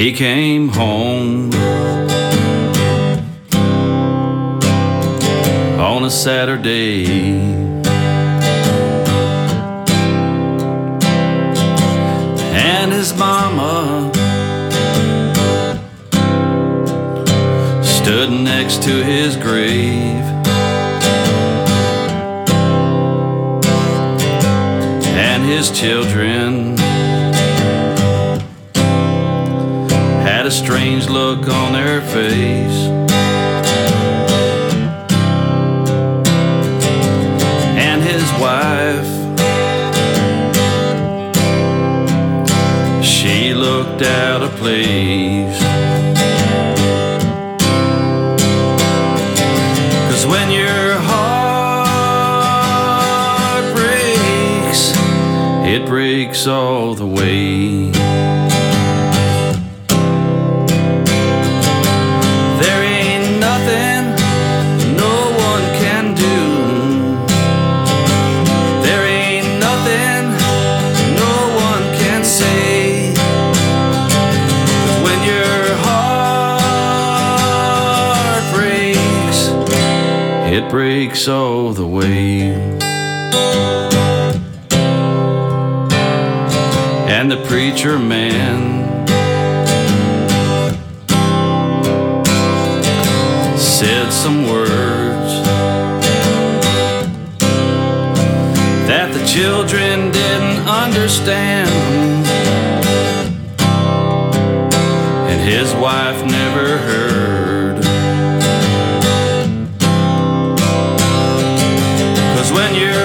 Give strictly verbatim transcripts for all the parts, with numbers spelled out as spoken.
He came home on a Saturday, and his mama stood next to his grave. And his children had a strange look on their face. And his wife, she looked out of place. 'Cause when your heart breaks, it breaks all the way. There ain't nothing no one can do. There ain't nothing no one can say. When your heart breaks, it breaks all the way. And the preacher man said some words that the children didn't understand, and his wife never heard. 'Cause when your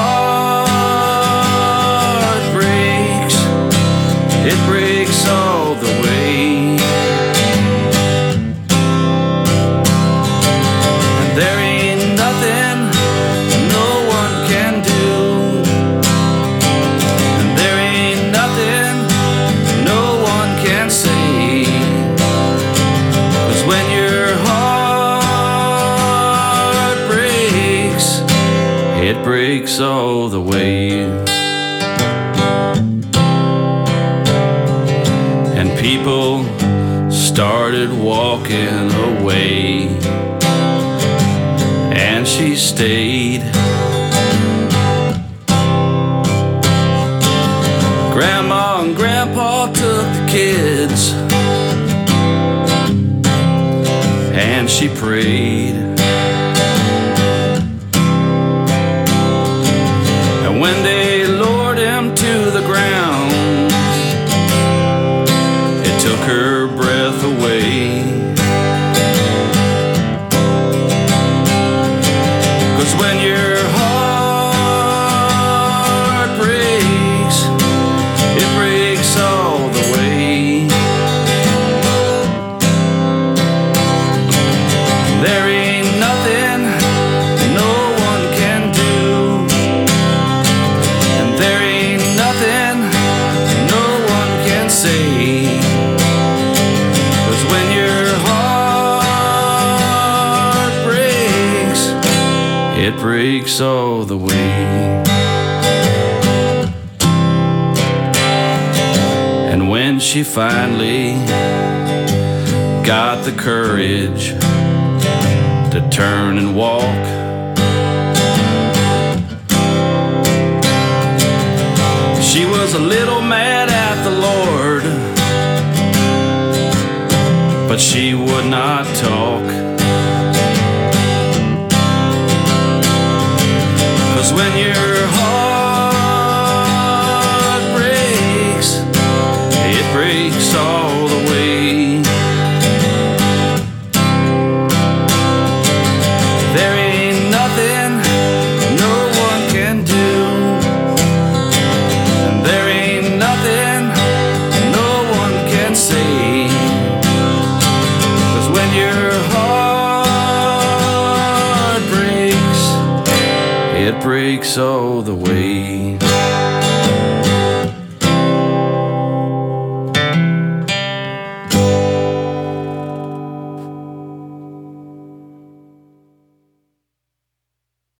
heart breaks, it breaks all the way. And there ain't nothing no one can do. And there ain't nothing no one can say. 'Cause when your heart breaks, it breaks all the way. People started walking away, and she stayed. Grandma and Grandpa took the kids, and she prayed. And when they lowered him to the ground, took her breath away. 'Cause when your heart breaks, it breaks all the way. There ain't nothing no one can do. And there ain't nothing no one can say. When your heart breaks, it breaks all the way. And when she finally got the courage to turn and walk, she was a little mad at the Lord, but she would not talk. 'Cause when your heart breaks, it breaks all the way. There ain't nothing no one can do. And there ain't nothing no one can say. When your heart breaks, it breaks all the way.